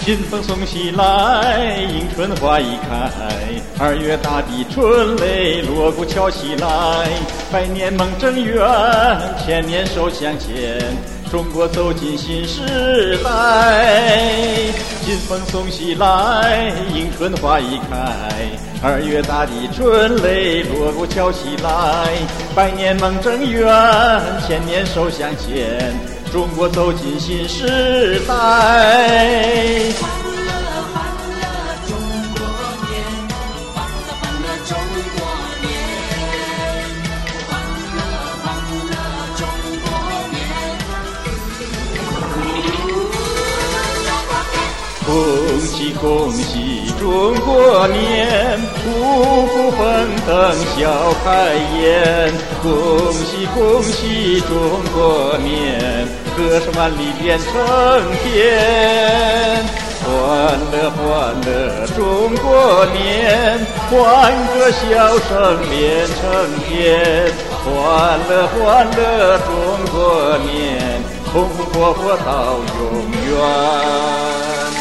新风送喜来，迎春花已开。2月大地春雷，锣鼓敲起来。百年梦正圆，千年手相牵。中国走进新时代。新风送喜来，迎春花已开。2月大地春雷，锣鼓敲起来。百年梦正圆，千年手相牵。中国走进新时代。恭喜恭喜中国年，五谷丰登笑开颜。恭喜恭喜中国年，歌声万里变成天。欢乐欢乐中国年，欢歌笑声连成天。欢乐欢乐中国年，风风火火到永远。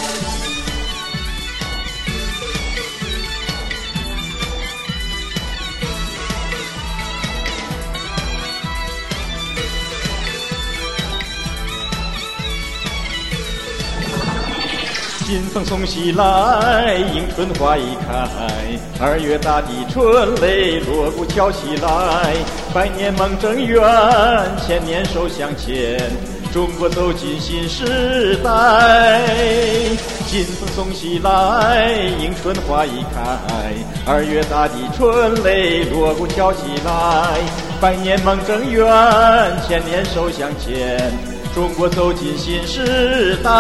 新风送喜来，迎春花已开。2月大地春雷，锣鼓敲起来。百年梦正圆，千年手相牵。中国走进新时代。新风送喜来，迎春花已开。2月大地春雷，锣鼓敲起来。百年梦正圆，千年手相牵。中国走进新时代。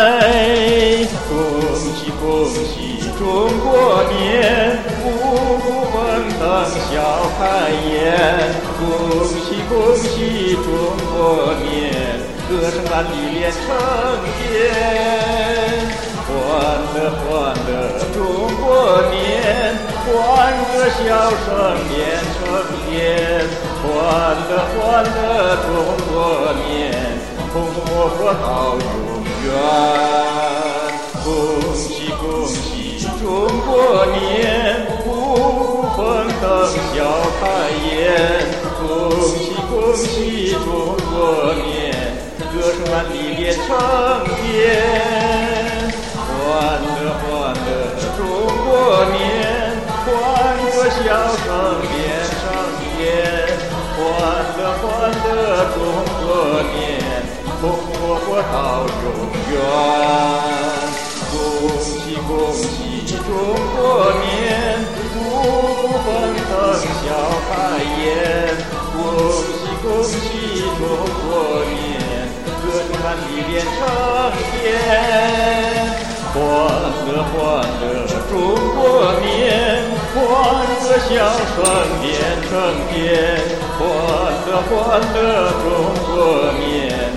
恭喜恭喜中国年，五谷丰登笑开颜。恭喜恭喜中国年，歌声万里连成天。欢乐欢乐中国年，欢歌笑声连成天。欢乐欢乐中国年，风风火火到永远。恭喜恭喜中国年，五谷丰登笑开颜。恭喜恭喜中国年，歌声万里连成天。欢乐欢乐中国年，欢歌笑声连成天。欢乐欢乐中国年，风风火火到永远。恭喜恭喜中国年，五谷丰登笑开颜。恭喜恭喜中国年，歌声万里连成天。欢乐欢乐中国年，欢歌笑声连成天。欢乐欢乐中国年，